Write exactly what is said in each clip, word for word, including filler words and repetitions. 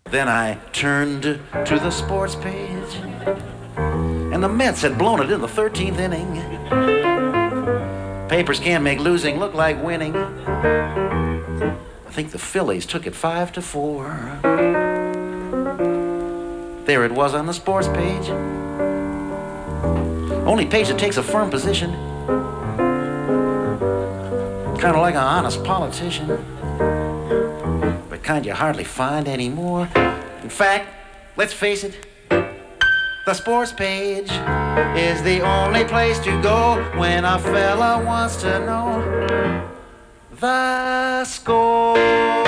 Then I turned to the sports page, and the Mets had blown it in the thirteenth inning. Papers can't make losing look like winning. I think the Phillies took it five to four. There it was on the sports page. Only page that takes a firm position. Kind of like an honest politician. But kind you hardly find anymore. In fact, let's face it, the sports page is the only place to go when a fella wants to know the score.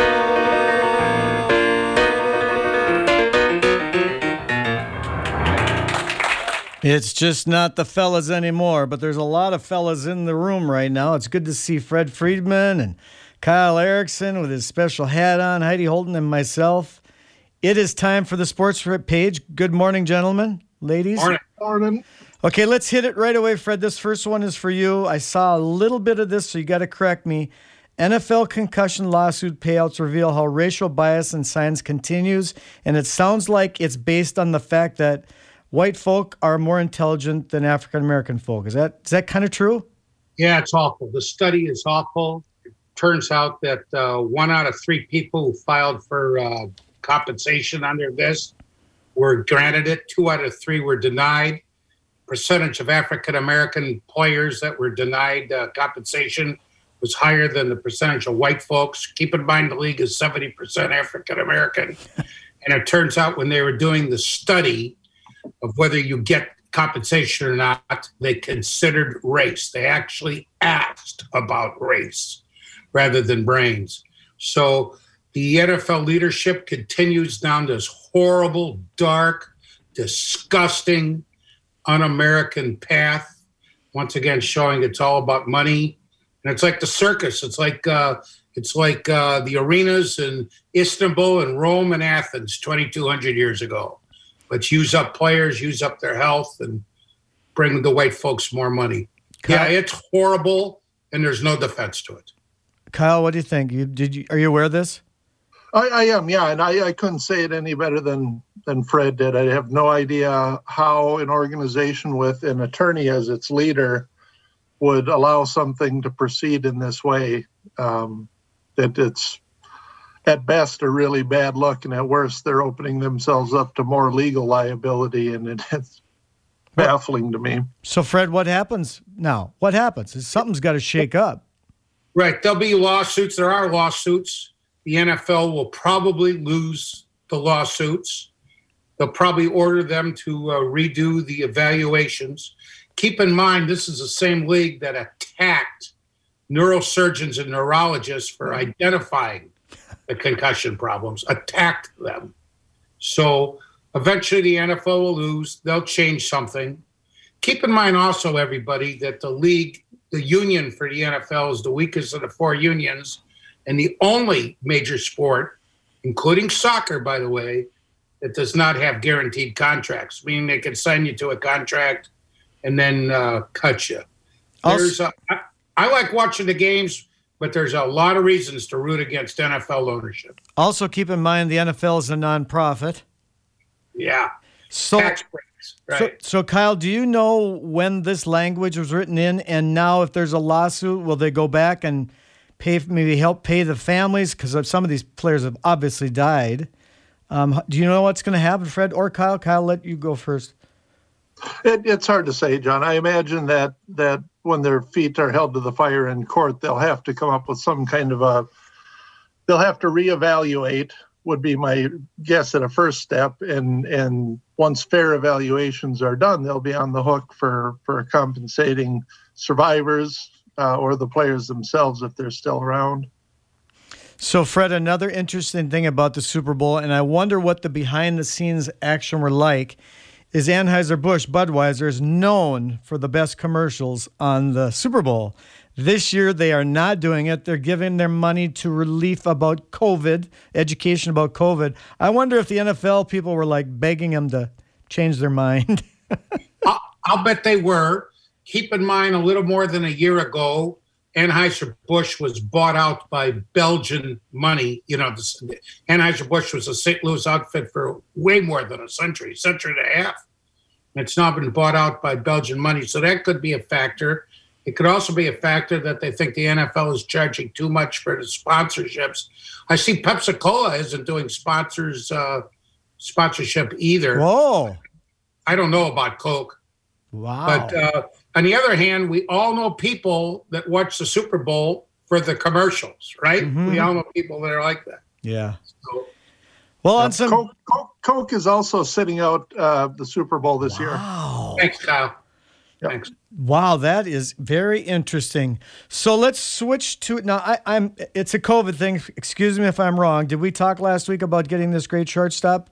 It's just not the fellas anymore, but there's a lot of fellas in the room right now. It's good to see Fred Friedman and Kyle Erickson with his special hat on, Heidi Holden and myself. It is time for the sports page. Good morning, gentlemen, ladies. Morning. Morning. Okay, let's hit it right away, Fred. This first one is for you. I saw a little bit of this, so you got to correct me. N F L concussion lawsuit payouts reveal how racial bias in science continues, and it sounds like it's based on the fact that white folk are more intelligent than African-American folk. Is that is that kind of true? Yeah, it's awful. The study is awful. It turns out that uh, one out of three people who filed for uh, compensation under this were granted it. Two out of three were denied. Percentage of African-American players that were denied uh, compensation was higher than the percentage of white folks. Keep in mind the league is seventy percent African-American. And it turns out when they were doing the study of whether you get compensation or not, they considered race. They actually asked about race rather than brains. So the N F L leadership continues down this horrible, dark, disgusting, un-American path, once again showing it's all about money. And it's like the circus. It's like uh, it's like uh, the arenas in Istanbul and Rome and Athens twenty-two hundred years ago. Let's use up players, use up their health, and bring the white folks more money. Kyle, yeah, it's horrible, and there's no defense to it. Kyle, what do you think? You, did you are you aware of this? I, I am, yeah, and I, I couldn't say it any better than than Fred did. I have no idea how an organization with an attorney as its leader would allow something to proceed in this way. Um, that it's at best a really bad look, and at worst they're opening themselves up to more legal liability, and it, it's baffling to me. So, Fred, what happens now? What happens? Something's got to shake up. Right. There'll be lawsuits. There are lawsuits. The N F L will probably lose the lawsuits. They'll probably order them to uh, redo the evaluations. Keep in mind, this is the same league that attacked neurosurgeons and neurologists for identifying the concussion problems, attacked them. So eventually the N F L will lose. They'll change something. Keep in mind also, everybody, that the league, the union for the N F L is the weakest of the four unions and the only major sport, including soccer, by the way, that does not have guaranteed contracts, meaning they can sign you to a contract and then uh, cut you. There's a, I, I like watching the games, but there's a lot of reasons to root against N F L ownership. Also, keep in mind the N F L is a nonprofit. Yeah. So, tax breaks, right? So, so, Kyle, do you know when this language was written in? And now, if there's a lawsuit, will they go back and pay, maybe help pay the families? Because some of these players have obviously died. Um, do you know what's going to happen, Fred or Kyle? Kyle, let you go first. It, it's hard to say, John. I imagine that that when their feet are held to the fire in court, they'll have to come up with some kind of a, they'll have to reevaluate, would be my guess at a first step. And and once fair evaluations are done, they'll be on the hook for, for compensating survivors uh, or the players themselves if they're still around. So, Fred, another interesting thing about the Super Bowl, and I wonder what the behind-the-scenes action were like, is Anheuser-Busch Budweiser is known for the best commercials on the Super Bowl. This year, they are not doing it. They're giving their money to relief about COVID, education about COVID. I wonder if the N F L people were like begging them to change their mind. I'll, I'll bet they were. Keep in mind, a little more than a year ago, Anheuser-Busch was bought out by Belgian money. You know, the, Anheuser-Busch was a Saint Louis outfit for way more than a century, century and a half. It's now been bought out by Belgian money. So that could be a factor. It could also be a factor that they think the N F L is charging too much for the sponsorships. I see Pepsi-Cola isn't doing sponsors uh, sponsorship either. Whoa. I don't know about Coke. Wow. But uh, on the other hand, we all know people that watch the Super Bowl for the commercials, right? Mm-hmm. We all know people that are like that. Yeah. So, well, on Uh, some. Coke, Coke, Coke is also sitting out uh, the Super Bowl this year. Wow. thanks, Kyle. Yep. Thanks. Wow, that is very interesting. So let's switch to now. I, I'm. It's a COVID thing. Excuse me if I'm wrong. Did we talk last week about getting this great shortstop?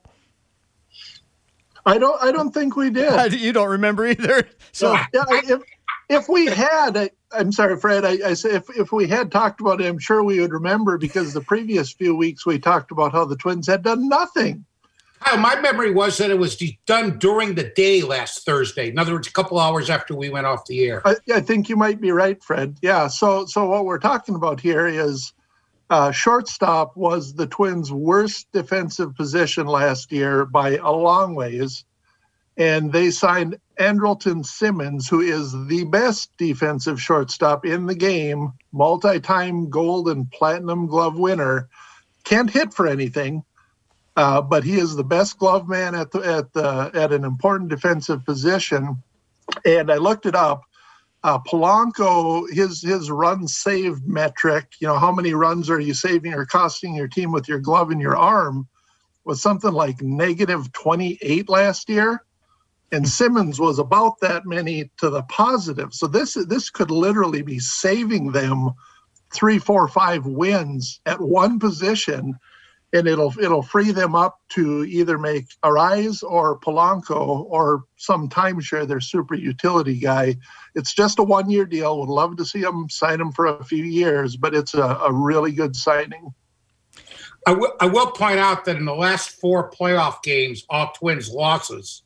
I don't. I don't think we did. You don't remember either. So Yeah, if if we had, I, I'm sorry, Fred. I, I say if if we had talked about it, I'm sure we would remember because the previous few weeks we talked about how the Twins had done nothing. Kyle, my memory was that it was done during the day last Thursday. In other words, a couple hours after we went off the air. I, I think you might be right, Fred. Yeah. So so what we're talking about here is uh, shortstop was the Twins' worst defensive position last year by a long ways. And they signed Andrelton Simmons, who is the best defensive shortstop in the game, multi-time gold and platinum glove winner. Can't hit for anything, uh, but he is the best glove man at the, at the, at an important defensive position. And I looked it up. Uh, Polanco, his his run saved metric, you know, how many runs are you saving or costing your team with your glove and your arm, was something like negative twenty-eight last year. And Simmons was about that many to the positive. So this this could literally be saving them three, four, five wins at one position, and it'll it'll free them up to either make Arise or Polanco or some timeshare their super utility guy. It's just a one-year deal. Would love to see them sign him for a few years, but it's a, a really good signing. I will, I will point out that in the last four playoff games, all Twins losses,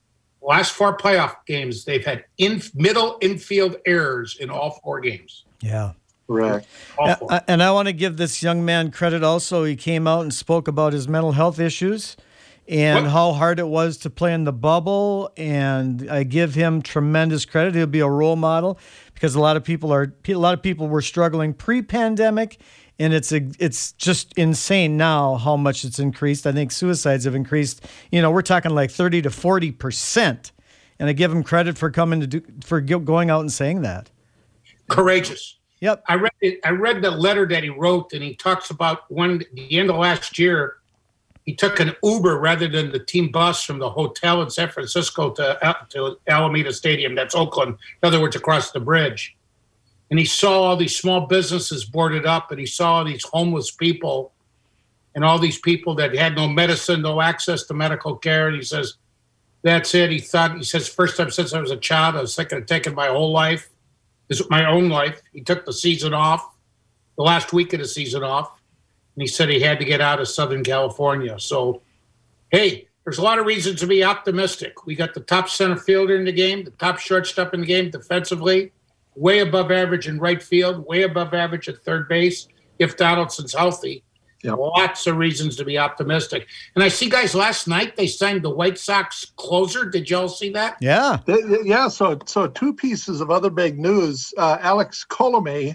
last four playoff games, they've had in middle infield errors in all four games. yeah. Correct. All four. Uh, and I want to give this young man credit also. He came out and spoke about his mental health issues and What? how hard it was to play in the bubble. And I give him tremendous credit. He'll be a role model because a lot of people are a lot of people were struggling pre-pandemic, and it's a, it's just insane now how much it's increased. I think suicides have increased. You know, we're talking like thirty to forty percent. And I give him credit for coming to do for going out and saying that. Courageous. Yep. I read it, I read the letter that he wrote, and he talks about when the end of last year, he took an Uber rather than the team bus from the hotel in San Francisco to, to Alameda Stadium. That's Oakland. In other words, across the bridge. And he saw all these small businesses boarded up, and he saw all these homeless people and all these people that had no medicine, no access to medical care. And he says, that's it. He thought, he says, first time since I was a child, I was thinking of taking my whole life. This is my own life. He took the season off, the last week of the season off, and he said he had to get out of Southern California. So, hey, there's a lot of reasons to be optimistic. We got the top center fielder in the game, the top shortstop in the game defensively, way above average in right field, way above average at third base, if Donaldson's healthy. Yep. Lots of reasons to be optimistic. And I see, guys, last night they signed the White Sox closer. Did y'all see that? Yeah. Yeah, so so two pieces of other big news. Uh, Alex Colomé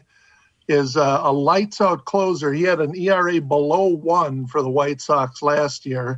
is uh, a lights-out closer. He had an E R A below one for the White Sox last year.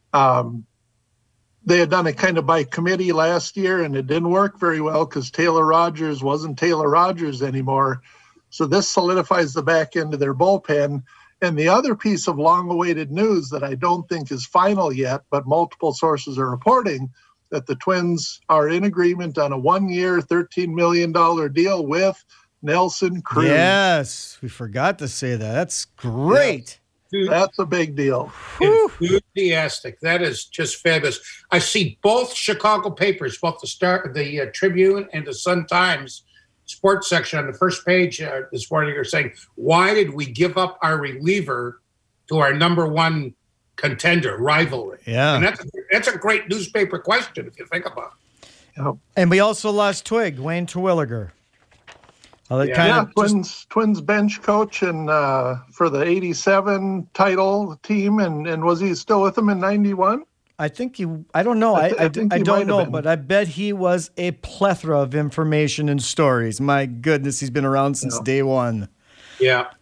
Um, they had done it kind of by committee last year, and it didn't work very well because Taylor Rogers wasn't Taylor Rogers anymore. So this solidifies the back end of their bullpen. And the other piece of long-awaited news that I don't think is final yet, but multiple sources are reporting that the Twins are in agreement on a one-year, thirteen million dollars deal with Nelson Cruz. Yes, we forgot to say that. That's great. Dude, That's a big deal. enthusiastic. That is just fabulous. I see both Chicago papers, both the Star, the uh, Tribune, and the Sun-Times sports section on the first page uh, this morning are saying, why did we give up our reliever to our number one contender rivalry? Yeah. And that's, that's a great newspaper question if you think about it. And we also lost Twig, Wayne Terwilliger. Well, that Yeah. kind Yeah, of just- Twins Twins bench coach and uh, for the eighty-seven title team, and, and was he still with them in ninety-one? I think he, I don't know. I I, thi- I, I think I he might don't have know, been. but I bet he was a plethora of information and stories. My goodness, he's been around since Yeah. day one. Yeah.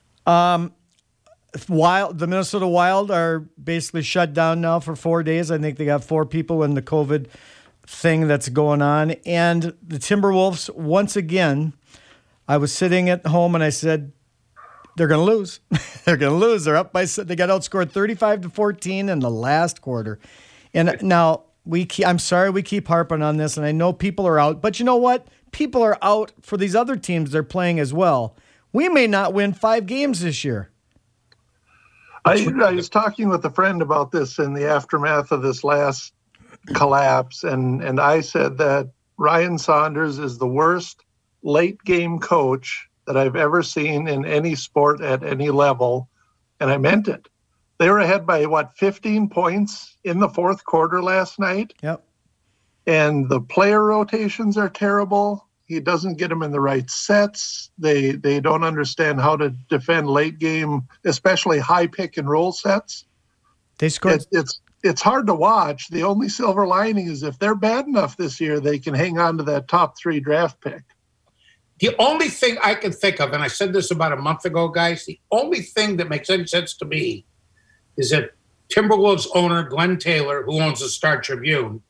Wild, the Minnesota Wild are basically shut down now for four days. I think they got four people in the COVID thing that's going on. And the Timberwolves, once again, I was sitting at home and I said, they're going to lose. They're going to lose. They're up by, they got outscored thirty-five to fourteen in the last quarter. And now we keep, I'm sorry we keep harping on this, and I know people are out, but you know what? People are out for these other teams they're playing as well. We may not win five games this year. I, I was talking with a friend about this in the aftermath of this last collapse, and, and I said that Ryan Saunders is the worst late game coach that I've ever seen in any sport at any level, and I meant it. They were ahead by, what, fifteen points in the fourth quarter last night, Yep. and the player rotations are terrible. He doesn't get them in the right sets. They they don't understand how to defend late game, especially high pick and roll sets. They scored. It, it's it's hard to watch. The only silver lining is if they're bad enough this year, they can hang on to that top three draft pick. The only thing I can think of, and I said this about a month ago, guys, the only thing that makes any sense to me is that Timberwolves owner Glenn Taylor, who owns the Star Tribune,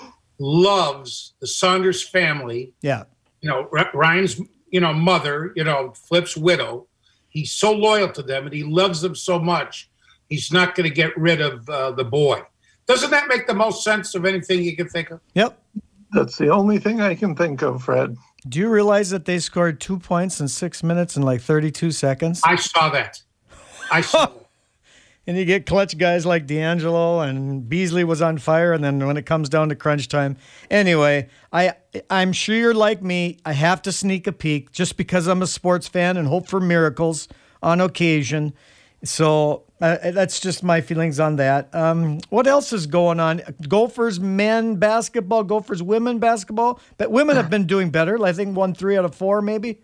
loves the Saunders family. Yeah. You know, R- Ryan's, you know, mother, you know, Flip's widow. He's so loyal to them and he loves them so much, he's not going to get rid of uh, the boy. Doesn't that make the most sense of anything you can think of? Yep. That's the only thing I can think of, Fred. Do you realize that they scored two points in six minutes and like thirty-two seconds? I saw that. I saw that. And you get clutch guys like D'Angelo, and Beasley was on fire. And then when it comes down to crunch time, anyway, I I'm sure you're like me. I have to sneak a peek just because I'm a sports fan and hope for miracles on occasion. So uh, that's just my feelings on that. Um, what else is going on? Gophers men basketball, Gophers women basketball. But women have been doing better. I think one three out of four, maybe.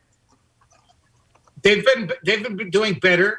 They've been they've been doing better.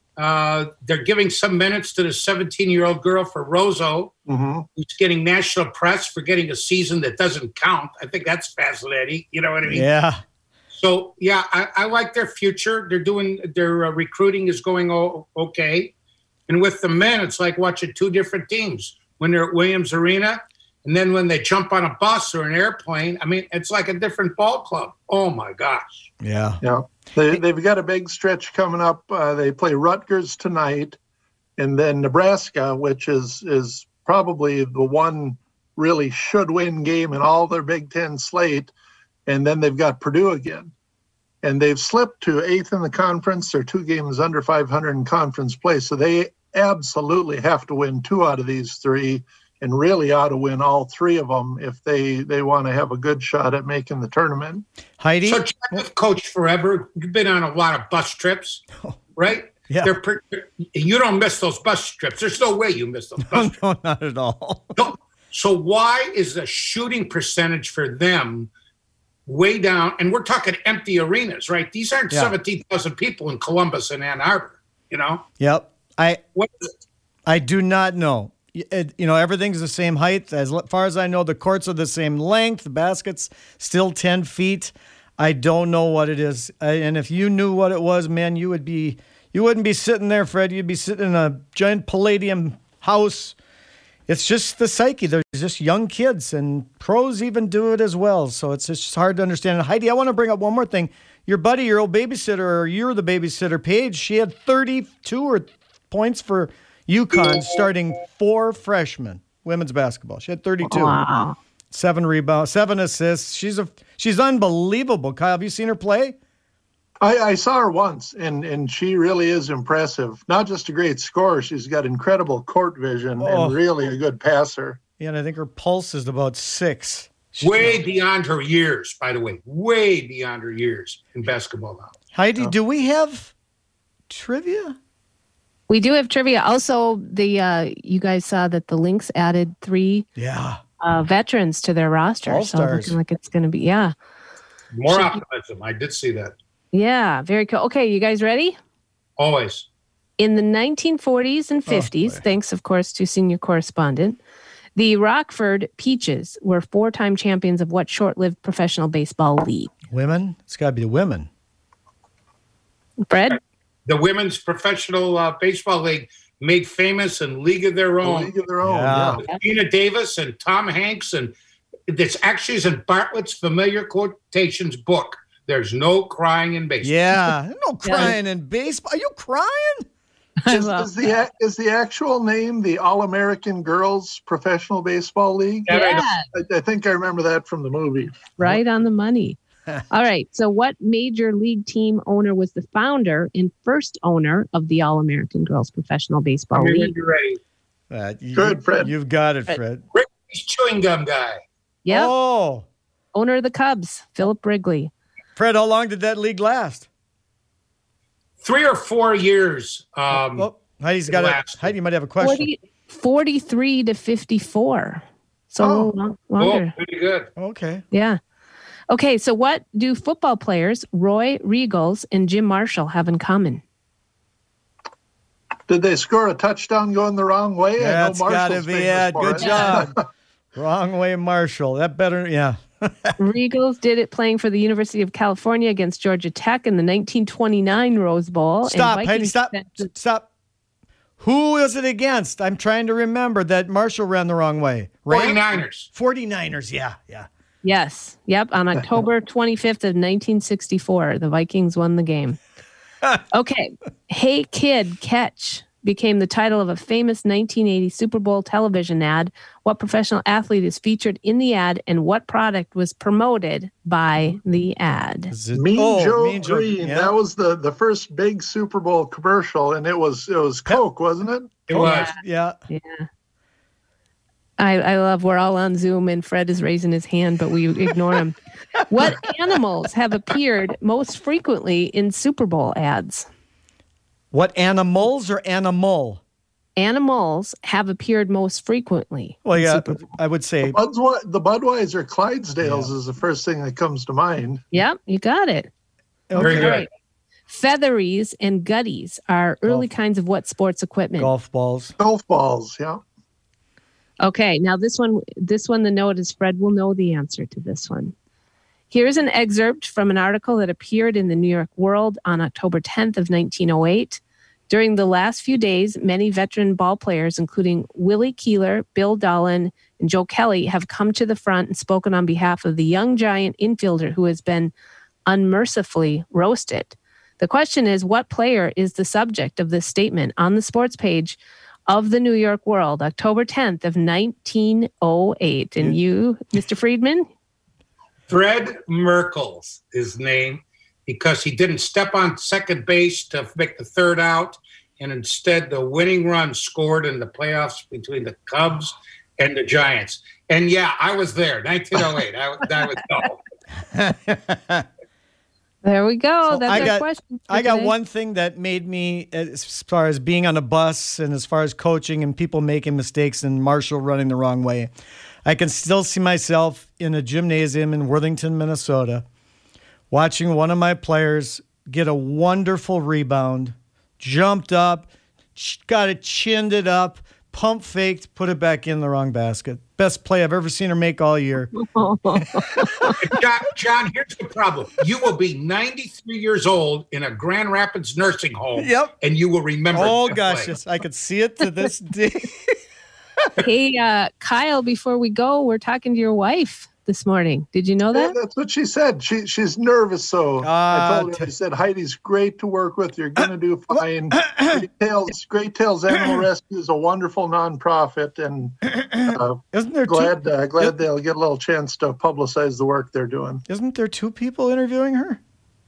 Uh, they're giving some minutes to the seventeen-year-old girl for Roseau, Mm-hmm. who's getting national press for getting a season that doesn't count. I think that's fascinating. You know what I mean? Yeah. So, yeah, I, I like their future. They're doing their uh, recruiting is going o- okay. And with the men, it's like watching two different teams when they're at Williams Arena. And then when they jump on a bus or an airplane, I mean, it's like a different ball club. Oh, my gosh. Yeah. Yeah, they, they've got a big stretch coming up. Uh, they play Rutgers tonight, and then Nebraska, which is is probably the one really should-win game in all their Big Ten slate. And then they've got Purdue again. And they've slipped to eighth in the conference. They're two games under five hundred in conference play. So they absolutely have to win two out of these three, and really ought to win all three of them if they, they want to have a good shot at making the tournament. Heidi? So, Jack, you've coached forever. You've been on a lot of bus trips, right? Yeah. They're per- you don't miss those bus trips. There's no way you miss those bus trips. No, not at all. No. So why is the shooting percentage for them way down? And we're talking empty arenas, right? These aren't Yeah. seventeen thousand people in Columbus and Ann Arbor, you know? Yep. I What is it? I do not know. It, you know, everything's the same height. As far as I know, the courts are the same length. The basket's still ten feet. I don't know what it is. I, and if you knew what it was, man, you would be, you wouldn't be sitting there, Fred. You'd be sitting in a giant Palladium house. It's just the psyche. They're just young kids, and pros even do it as well. So it's just hard to understand. And Heidi, I want to bring up one more thing. Your buddy, your old babysitter, or you're the babysitter, Paige, she had thirty-two or points for UConn starting four freshmen, women's basketball. She had thirty-two. Wow. Seven rebounds, seven assists. She's a she's unbelievable. Kyle, have you seen her play? I, I saw her once, and, and she really is impressive. Not just a great scorer, she's got incredible court vision Oh. and really a good passer. Yeah, and I think her pulse is about six. She- Way beyond her years, by the way. Way beyond her years in basketball now. Heidi, do we have trivia? We do have trivia. Also, the uh, you guys saw that the Lynx added three Yeah. uh, veterans to their roster. So All-stars. looking like it's going to be, yeah. More Should- optimism. I did see that. Yeah, very cool. Okay, you guys ready? Always. In the nineteen forties and fifties, boy. thanks, of course, to senior correspondent, the Rockford Peaches were four-time champions of what short-lived professional baseball league? Women? It's got to be the women. Fred? The Women's Professional uh, Baseball League made famous in League of Their A Own. league of their own. Yeah. Yeah. Gina Davis and Tom Hanks, and this actually is in Bartlett's Familiar Quotations book. There's no crying in baseball. Yeah. No crying in baseball. Are you crying? I Is, love is the a- is the actual name the All American Girls Professional Baseball League? Yeah, right. Yeah, I, I think I remember that from the movie. right on the money. All right. So, what major league team owner was the founder and first owner of the All American Girls Professional Baseball I mean, when League? you're ready. Uh, you, Good, Fred. You've got it, Fred. Fred. Wrigley's chewing gum guy. Yep. Oh, Owner of the Cubs, Philip Wrigley. Fred, how long did that league last? Three or four years. Um, oh, Heidi's got last- a Heidi might have a question. forty, forty-three to fifty-four. So a Oh. little long- oh, longer. pretty good. Okay. Yeah. Okay. So, what do football players Roy Regals and Jim Marshall have in common? Did they score a touchdown going the wrong way? That's I know got to Marshall's be famous it. for Good it. job. Wrong way, Marshall. That better, yeah. Regals did it playing for the University of California against Georgia Tech in the nineteen twenty-nine Rose Bowl. and Stop, Heidi, Vikings stop. defensive- Stop. Who is it against? I'm trying to remember that Marshall ran the wrong way. Rams? 49ers. forty-niners, yeah, yeah. Yes. Yep. On October twenty-fifth of nineteen sixty-four, the Vikings won the game. Okay. Hey Kid, Catch became the title of a famous nineteen eighty Super Bowl television ad. What professional athlete is featured in the ad and what product was promoted by the ad? Is it- Mean oh, Joe Mean Joe, Green. yeah. That was the, the first big Super Bowl commercial, and it was it was Coke, wasn't it? It was. Yeah. Yeah. I, I love we're all on Zoom and Fred is raising his hand, but we ignore him. What animals have appeared most frequently in Super Bowl ads? What, animals or animal? Animals have appeared most frequently. Well, in yeah, Super Bowl. I would say Budwa- the Budweiser Clydesdales is the first thing that comes to mind. Yep, you got it. Very okay, good. All right. Featheries and gutties are early Golf. kinds of what sports equipment? golf balls. Golf balls, yeah. Okay, now this one, this one, the note is Fred will know the answer to this one. Here's an excerpt from an article that appeared in the New York World on October tenth of nineteen oh eight. During the last few days, many veteran ball players, including Willie Keeler, Bill Dolan, and Joe Kelly, have come to the front and spoken on behalf of the young giant infielder who has been unmercifully roasted. The question is, what player is the subject of this statement on the sports page of the New York World, October tenth of nineteen oh eight? And you, Mister Friedman? Fred Merkel's his name because he didn't step on second base to make the third out, and instead the winning run scored in the playoffs between the Cubs and the Giants. And yeah, I was there, nineteen oh eight. I, I was no. There we go. So That's I our got- question. for I got today. one thing that made me, as far as being on a bus and as far as coaching and people making mistakes and Marshall running the wrong way, I can still see myself in a gymnasium in Worthington, Minnesota, watching one of my players get a wonderful rebound, jumped up, ch- got it chinned it up, pump faked, put it back in the wrong basket. Best play I've ever seen her make all year. John, John, here's the problem. You will be ninety-three years old in a Grand Rapids nursing home, Yep. and you will remember Oh, that gosh, play. yes. I could see it to this day. Hey, uh, Kyle, before we go, we're talking to your wife this morning. Did you know Yeah, that? that's what she said. She she's nervous, so Ah, I told her. t- I said, Heidi's great to work with. You're going to do fine. Great Tales, Great Tales Animal Rescue is a wonderful nonprofit, and uh, Isn't there two, glad uh, glad they'll get a little chance to publicize the work they're doing. isn't there two people interviewing her?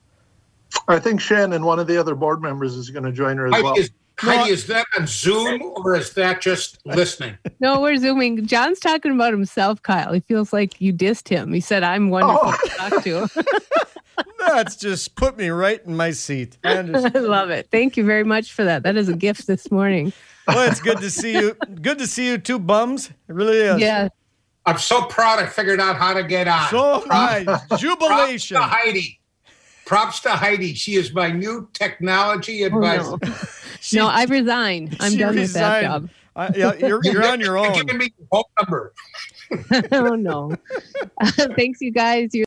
I think Shannon, one of the other board members, is going to join her as Heidi, well. is, Heidi, is that on Zoom or is that just listening? No, we're zooming. John's talking about himself, Kyle. He feels like you dissed him. He said, I'm wonderful Oh. to talk to. That's just put me right in my seat. I I understand. love it. Thank you very much for that. That is a gift this morning. Well, it's good to see you. Good to see you two bums. It really is. Yeah. I'm so proud I figured out how to get on. So high. Props Jubilation. to Heidi. Props to Heidi. She is my new technology Oh, advisor. no. She- no, I resign. I'm she done with that resigned. job. I- yeah, you're, you're on your You're own. giving me your phone number. Oh no. Thanks, you guys. You're